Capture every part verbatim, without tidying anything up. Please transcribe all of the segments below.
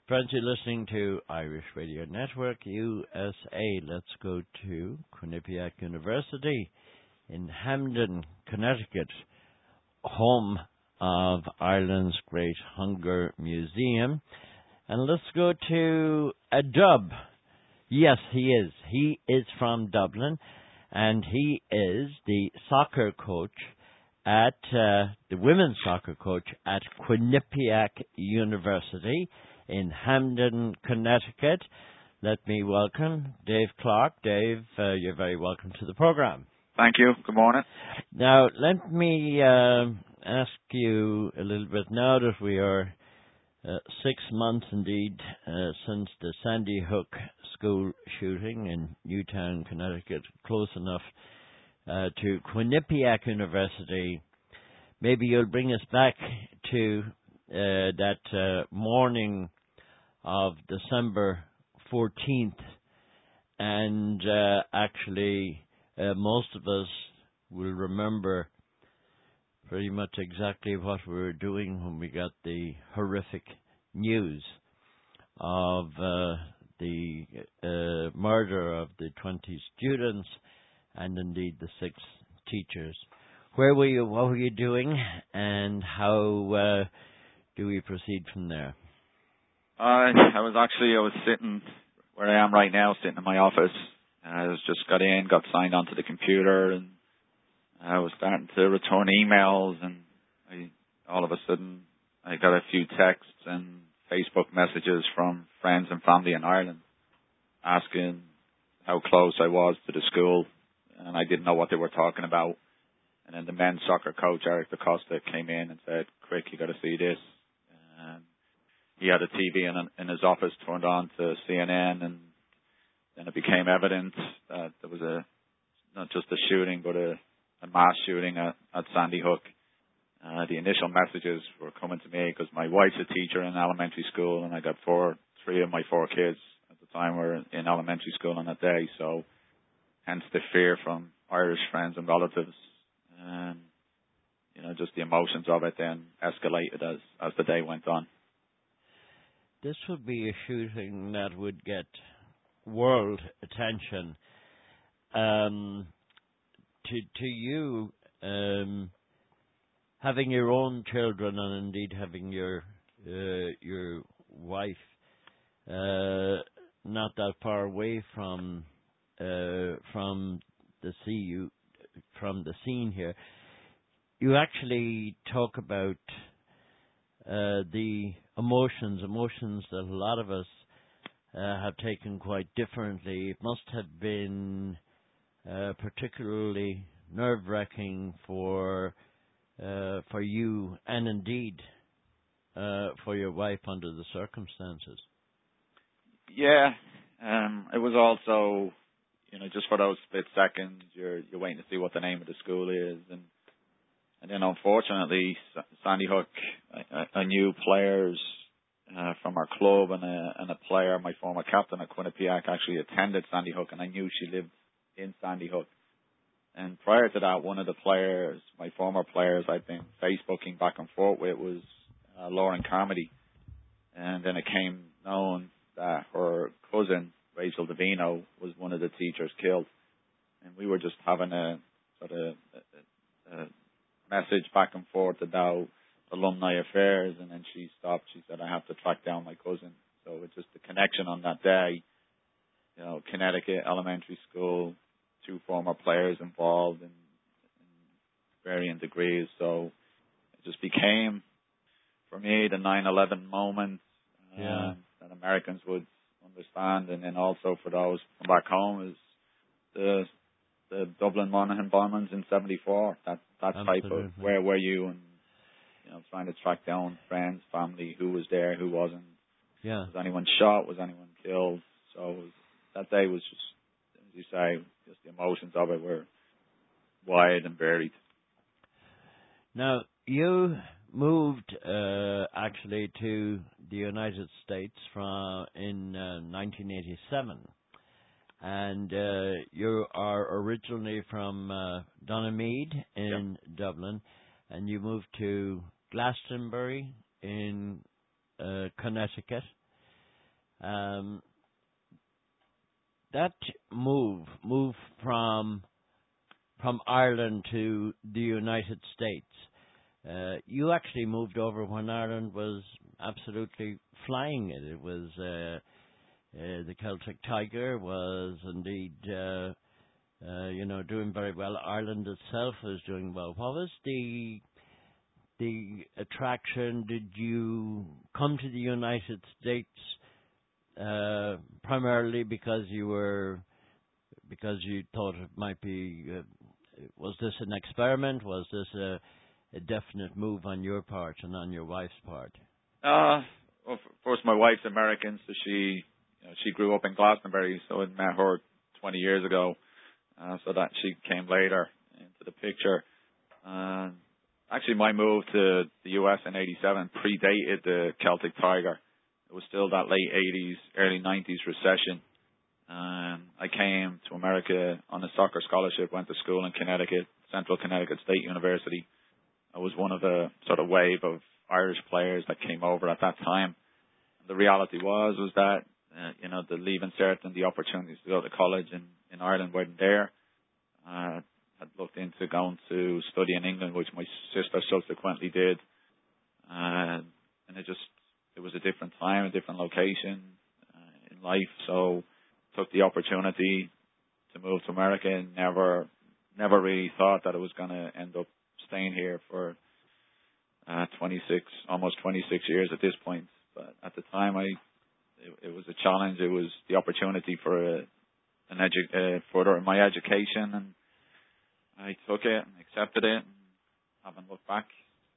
Friends, you're listening to Irish Radio Network, U S A. Let's go to Quinnipiac University in Hamden, Connecticut, home of Ireland's Great Hunger Museum. And let's go to a dub. Yes, he is. He is from Dublin, and he is the soccer coach at, uh, the women's soccer coach at Quinnipiac University in Hamden, Connecticut. Let me welcome Dave Clark. Dave, uh, you're very welcome to the program. Thank you. Good morning. Now, let me uh, ask you a little bit now that we are uh, six months indeed uh, since the Sandy Hook school shooting in Newtown, Connecticut, close enough uh, to Quinnipiac University. Maybe you'll bring us back to uh, that uh, morning of December fourteenth, and uh, actually uh, most of us will remember pretty much exactly what we were doing when we got the horrific news of uh, the uh, murder of the twenty students and indeed the six teachers. Where were you? What were you doing? And how uh, do we proceed from there? Uh, I was actually, I was sitting where I am right now, sitting in my office. I was just got in, got signed onto the computer, and I was starting to return emails, and I, all of a sudden I got a few texts and Facebook messages from friends and family in Ireland asking how close I was to the school, and I didn't know what they were talking about. And then the men's soccer coach, Eric DaCosta, came in and said, "Quick, you got to see this." And he had a T V in, in his office turned on to C N N, and then it became evident that there was a not just a shooting, but a, a mass shooting at, at Sandy Hook. Uh, the initial messages were coming to me because my wife's a teacher in elementary school, and I got four, three of my four kids at the time were in elementary school on that day. So, hence the fear from Irish friends and relatives. And, you know, just the emotions of it then escalated as, as the day went on. This would be a shooting that would get world attention. Um, to to you, um, having your own children and indeed having your uh, your wife uh, not that far away from uh, from the sea, you from the scene here, you actually talk about uh, the emotions, emotions that a lot of us uh, have taken quite differently. It must have been uh, particularly nerve-wracking for uh, for you and indeed uh, for your wife under the circumstances. Yeah, um, it was also, you know, just for those split seconds, you're you're waiting to see what the name of the school is, and and then unfortunately, Sandy Hook, I, I knew players uh, from our club, and a and a player, my former captain at Quinnipiac, actually attended Sandy Hook, and I knew she lived in Sandy Hook. And prior to that, one of the players, my former players, I'd been Facebooking back and forth with was uh, Lauren Carmody, and then it came known that her cousin Rachel Davino was one of the teachers killed, and we were just having a sort of a, a message back and forth about alumni affairs, and then she stopped. She said, "I have to track down my cousin." So it's just the connection on that day, you know, Connecticut elementary school, two former players involved in, in varying degrees. So it just became, for me, the nine eleven moment Yeah. uh, that Americans would understand, and then also for those from back home is the the Dublin Monaghan bombings in seventy-four. That that Absolutely. type of where were you, and you know, trying to track down friends, family, who was there, who wasn't. Yeah. Was anyone shot? Was anyone killed? So it was, that day was just, as you say, just the emotions of it were wide and varied. Now, you moved uh, actually to the United States from in uh, nineteen eighty-seven, and uh, you are originally from uh, Donamead in Yep. Dublin, and you moved to Glastonbury in uh, Connecticut, Um, that move, move from from Ireland to the United States, uh, you actually moved over when Ireland was absolutely flying it. It was uh, uh, the Celtic Tiger was indeed, uh, uh, you know, doing very well. Ireland itself was doing well. What was the the attraction? Did you come to the United States uh, primarily because you were because you thought it might be? Uh, was this an experiment? Was this a, a definite move on your part and on your wife's part? Uh, well, of course, my wife's American, so she you know, she grew up in Glastonbury, so I met her twenty years ago. Uh, so that she came later into the picture. Uh, actually, my move to the U S in eighty-seven predated the Celtic Tiger. It was still that late eighties, early nineties recession. Um, I came to America on a soccer scholarship, went to school in Connecticut, Central Connecticut State University. I was one of a sort of wave of Irish players that came over at that time. And the reality was, was that, uh, you know, the leaving cert and the opportunities to go to college in, in Ireland weren't there. Uh, I'd looked into going to study in England, which my sister subsequently did. Uh, and it just, it was a different time, a different location uh, in life. So took the opportunity to move to America and never, never really thought that I was going to end up staying here for uh, twenty-six, almost twenty-six years at this point. But at the time, I, it, it was a challenge. It was the opportunity for a, an edu- uh, further in my education, and I took it and accepted it and haven't looked back.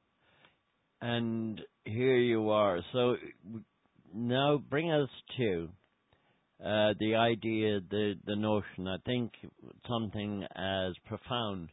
And here you are. So now bring us to uh, the idea, the, the notion, I think something as profound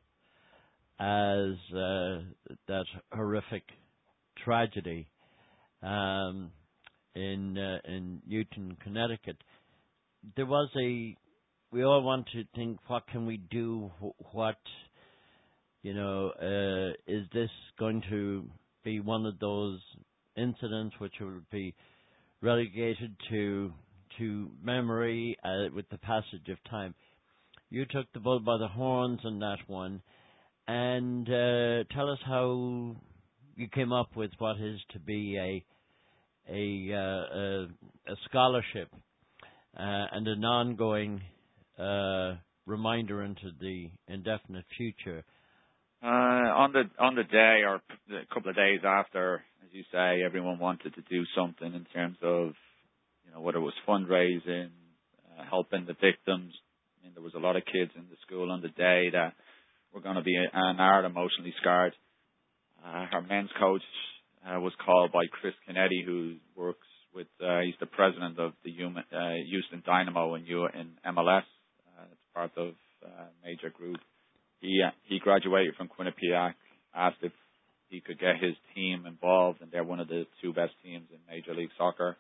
as uh, that horrific tragedy um, in uh, in Newton, Connecticut. There was a, we all want to think, what can we do? What, you know, uh, is this going to be one of those incidents which will be relegated to to memory uh, with the passage of time? You took the bull by the horns on that one, and uh, tell us how you came up with what is to be a a uh, a, a scholarship uh, and an ongoing uh, reminder into the indefinite future. Uh, on the on the day or a couple of days after, as you say, everyone wanted to do something in terms of, you know, whether it was fundraising, uh, helping the victims. I mean, there was a lot of kids in the school on the day that were going to be an hour emotionally scarred. Uh, our men's coach uh, was called by Chris Kennedy, who works with, uh, he's the president of the Human, uh, Houston Dynamo in, U- in M L S. Uh, it's part of a uh, major group. He uh, he graduated from Quinnipiac, asked if he could get his team involved, and they're one of the two best teams in Major League Soccer.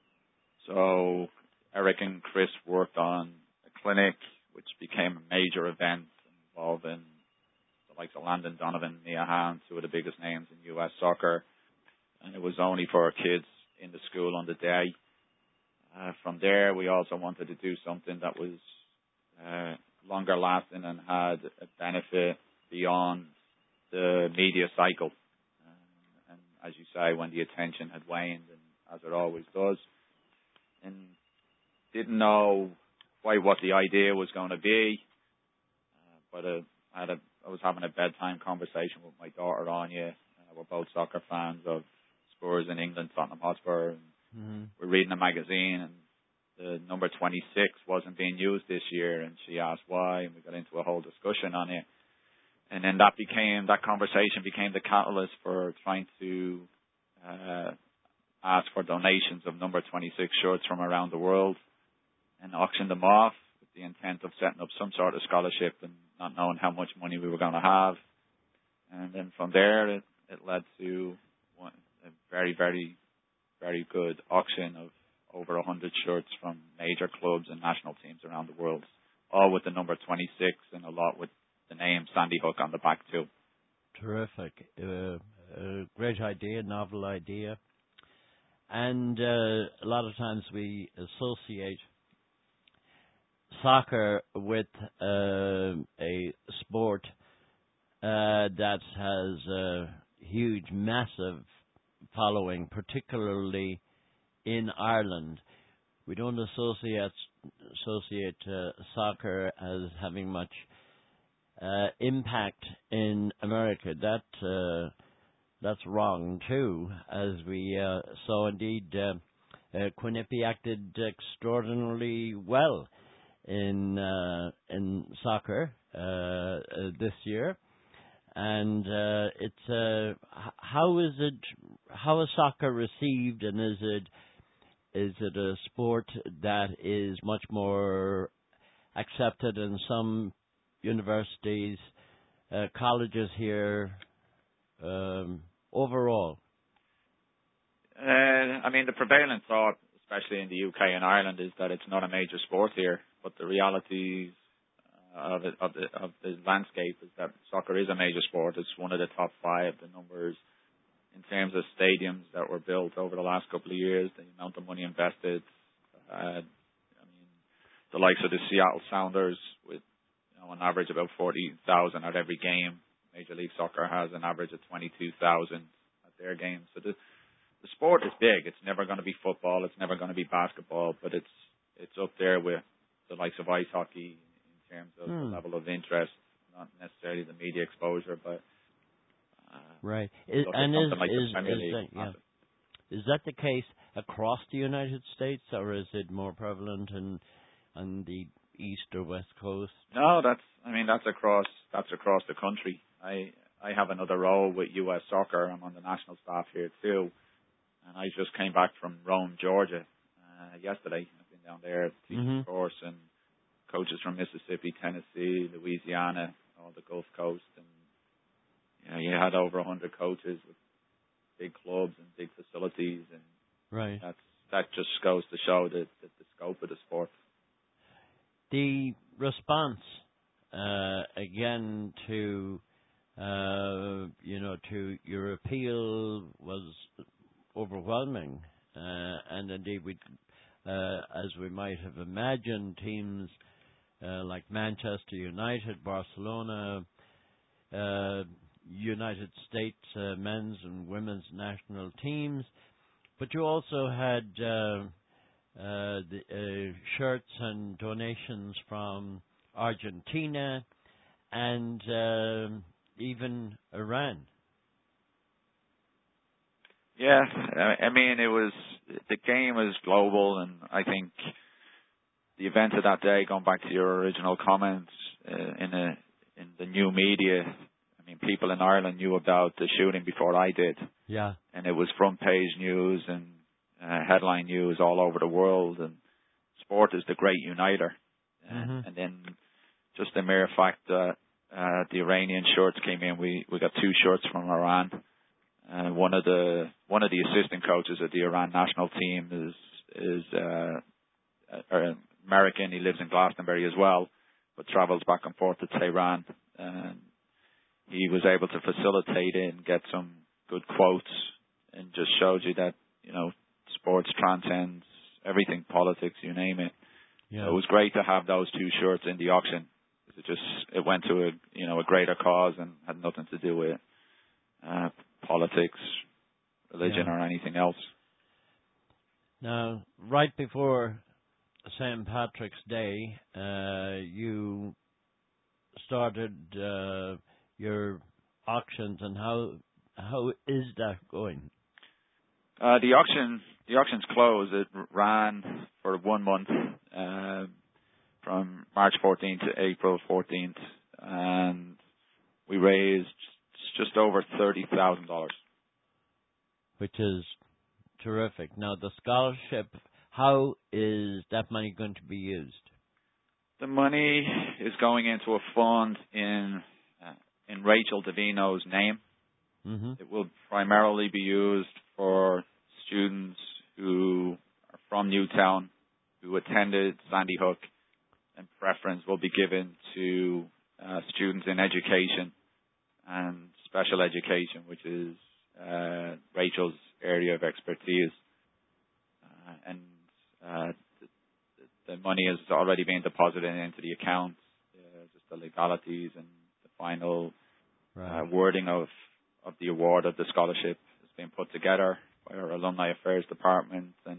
So Eric and Chris worked on a clinic, which became a major event involving the likes of Landon Donovan, Mia Hamm, two of the biggest names in U S soccer. And it was only for our kids in the school on the day. Uh, from there, we also wanted to do something that was uh, longer lasting and had a benefit beyond the media cycle. Uh, and as you say, when the attention had waned, and as it always does, and didn't know quite what the idea was going to be, uh, but uh, I had a, I was having a bedtime conversation with my daughter Anya. Uh, we're both soccer fans of Spurs in England, Tottenham Hotspur, and mm-hmm. we're reading a magazine, and the number twenty-six wasn't being used this year, and she asked why, and we got into a whole discussion on it. And then that became, that conversation became the catalyst for trying to uh, ask for donations of number twenty-six shirts from around the world and auction them off with the intent of setting up some sort of scholarship and not knowing how much money we were going to have. And then from there, it, it led to one, a very, very, very good auction of over one hundred shirts from major clubs and national teams around the world, all with the number twenty-six and a lot with the name Sandy Hook on the back too. Terrific. Uh, a great idea, novel idea. and uh, a lot of times we associate soccer with uh, a sport uh, that has a huge, massive following, particularly in Ireland. We don't associate associate uh, soccer as having much uh, impact in America. That uh, that's wrong too, as we uh, saw indeed. Uh, uh, Quinnipiac acted extraordinarily well in uh, in soccer uh, uh, this year, and uh, it's uh, h- how is it? How is soccer received, and is it is it a sport that is much more accepted in some universities, uh, colleges here, um, overall? Uh, I mean, the prevalent thought, especially in the U K and Ireland, is that it's not a major sport here. But the realities of it, of the of the landscape is that soccer is a major sport. It's one of the top five. The numbers in terms of stadiums that were built over the last couple of years, the amount of money invested. Uh, I mean, the likes of the Seattle Sounders with, you know, on average about forty thousand at every game. Major League Soccer has an average of twenty-two thousand at their games. So the the sport is big. It's never going to be football. It's never going to be basketball, but it's it's up there with the likes of ice hockey in terms of Hmm. the level of interest, not necessarily the media exposure, but uh, Right. Is, look at and is something like is, the Premier is League. that, yeah. Is that the case across the United States, or is it more prevalent in on the east or west coast? No, that's I mean that's across that's across the country. I I have another role with U S Soccer. I'm on the national staff here too, and I just came back from Rome, Georgia, uh, yesterday. I've been down there teaching Mm-hmm. a course, and coaches from Mississippi, Tennessee, Louisiana, all the Gulf Coast, and you know, you had over a hundred coaches with big clubs and big facilities, and Right. that's that just goes to show the the, the scope of the sport. The response, uh, again, to uh, you know to your appeal was overwhelming, uh, and indeed, we, uh, as we might have imagined, teams uh, like Manchester United, Barcelona, uh, United States uh, men's and women's national teams, but you also had uh, uh, the uh, shirts and donations from Argentina and um even Iran. Yeah, I I mean it was the game was global, and I think the event of that day, going back to your original comments, uh, in a in the new media, I mean people in Ireland knew about the shooting before I did, Yeah. and it was front page news and uh, headline news all over the world. And sport is the great uniter, and, Mhm. and then just the mere fact that uh, the Iranian shirts came in, we we got two shirts from Iran. Uh, one of the one of the assistant coaches of the Iran national team is is uh, uh, American. He lives in Glastonbury as well, but travels back and forth to Tehran. And he was able to facilitate it and get some good quotes, and just showed you that you know sports transcends everything, politics, you name it. Yeah. So it was great to have those two shirts in the auction. It just it went to a you know a greater cause and had nothing to do with uh, politics, religion, Yeah. or anything else. Now, right before Saint Patrick's Day, uh, you started uh, your auctions, and how how is that going? Uh, the auction the auction's closed. It ran for one month, uh, from March fourteenth to April fourteenth, and we raised just over thirty thousand dollars. Which is terrific. Now, the scholarship, how is that money going to be used? The money is going into a fund in uh, in Rachel Davino's name. Mm-hmm. It will primarily be used for students who are from Newtown, who attended Sandy Hook, and preference will be given to uh, students in education and special education, which is uh, Rachel's area of expertise. money has already been deposited into the account. Uh, just the legalities and the final Right. uh, wording of, of the award of the scholarship has been put together by our Alumni Affairs Department. And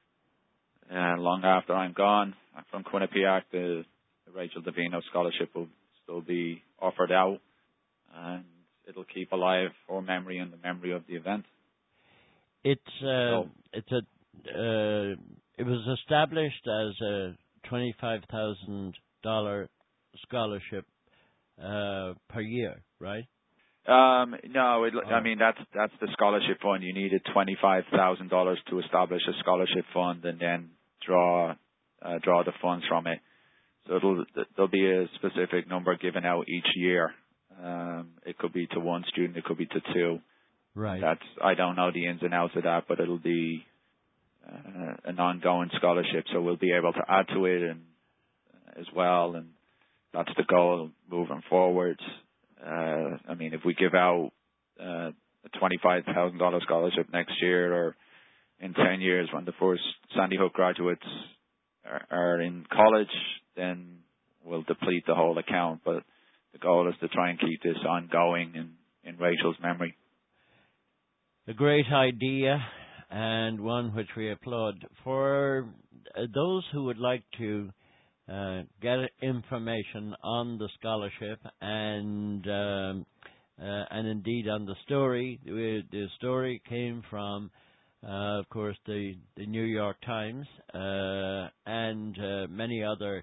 uh, long after I'm gone from Quinnipiac, the, the Rachel Davino Scholarship will still be offered out, and it'll keep alive our memory and the memory of the event. It's uh, So, it's a uh, it was established as a twenty-five thousand dollar scholarship uh, per year, right? Um, no, it, Oh. I mean that's that's the scholarship fund. You needed twenty five thousand dollars to establish a scholarship fund, and then draw uh, draw the funds from it. So it'll there'll be a specific number given out each year. Um, it could be to one student, it could be to two. Right. That's I don't know the ins and outs of that, but it'll be uh, an ongoing scholarship. So we'll be able to add to it and uh, as well, and that's the goal moving forward. Uh, I mean, if we give out uh, a twenty-five thousand dollars scholarship next year, or in ten years when the first Sandy Hook graduates are, are in college, then we'll deplete the whole account. But the goal is to try and keep this ongoing in, in Rachel's memory. A great idea, and one which we applaud. For uh, those who would like to uh, get information on the scholarship and um, uh, and indeed on the story, the, the story came from, uh, of course, the, the New York Times uh, and uh, many other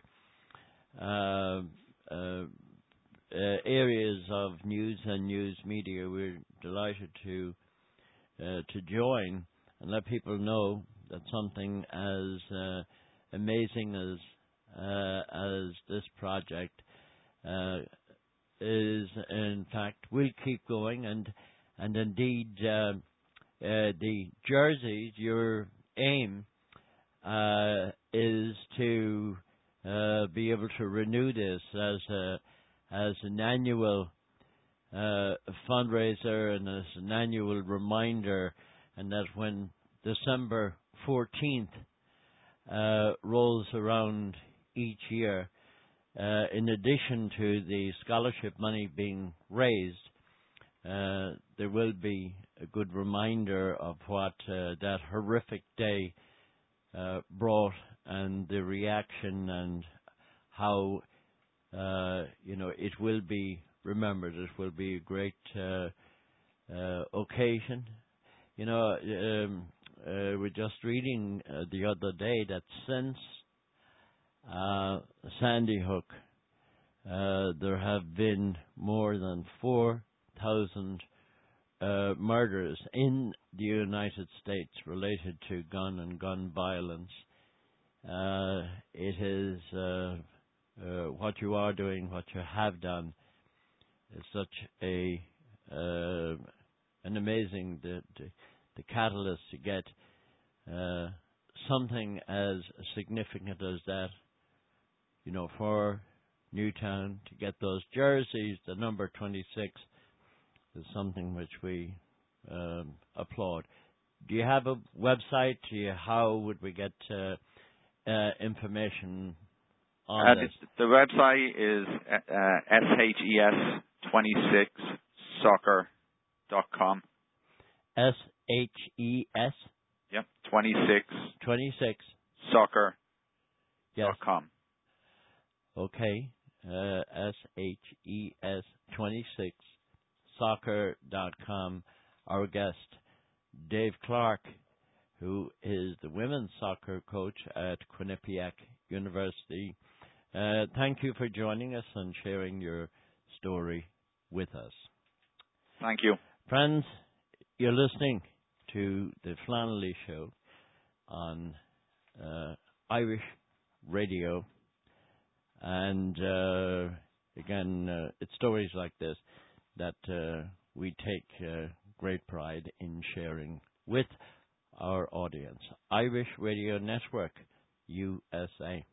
uh, uh, uh, areas of news and news media. We're delighted to uh, to join and let people know that something as uh, amazing as uh, as this project uh, is, in fact, will keep going, and and indeed uh, uh, the jerseys. Your aim uh, is to uh, be able to renew this as a as an annual uh, fundraiser and as an annual reminder, and that when December fourteenth uh, rolls around each year, uh, in addition to the scholarship money being raised, uh, there will be a good reminder of what uh, that horrific day uh, brought, and the reaction, and how uh, you know it will be remembered. It will be a great uh, uh, occasion. You know, um, uh, we're just reading uh, the other day that since uh, Sandy Hook, uh, there have been more than four thousand uh, murders in the United States related to gun and gun violence. Uh, it is uh, uh, what you are doing, what you have done, is such a uh, an amazing the, the, the catalyst to get uh, something as significant as that, you know, for Newtown to get those jerseys. The number twenty-six is something which we um, applaud. Do you have a website? Do you, how would we get uh, uh, information on Uh, this? the, the website is uh, S H E S twenty-six soccer dot com. S H E S Yep, twenty-six twenty-six. soccer Yes. dot com. Okay. Uh, S H E S twenty-six soccer dot com. Our guest, Dave Clark, who is the women's soccer coach at Quinnipiac University. Uh, thank you for joining us and sharing your story with us. Thank you. Friends, you're listening to the Flannelly Show on uh, Irish Radio. And uh, again, uh, it's stories like this that uh, we take uh, great pride in sharing with our audience. Irish Radio Network, U S A.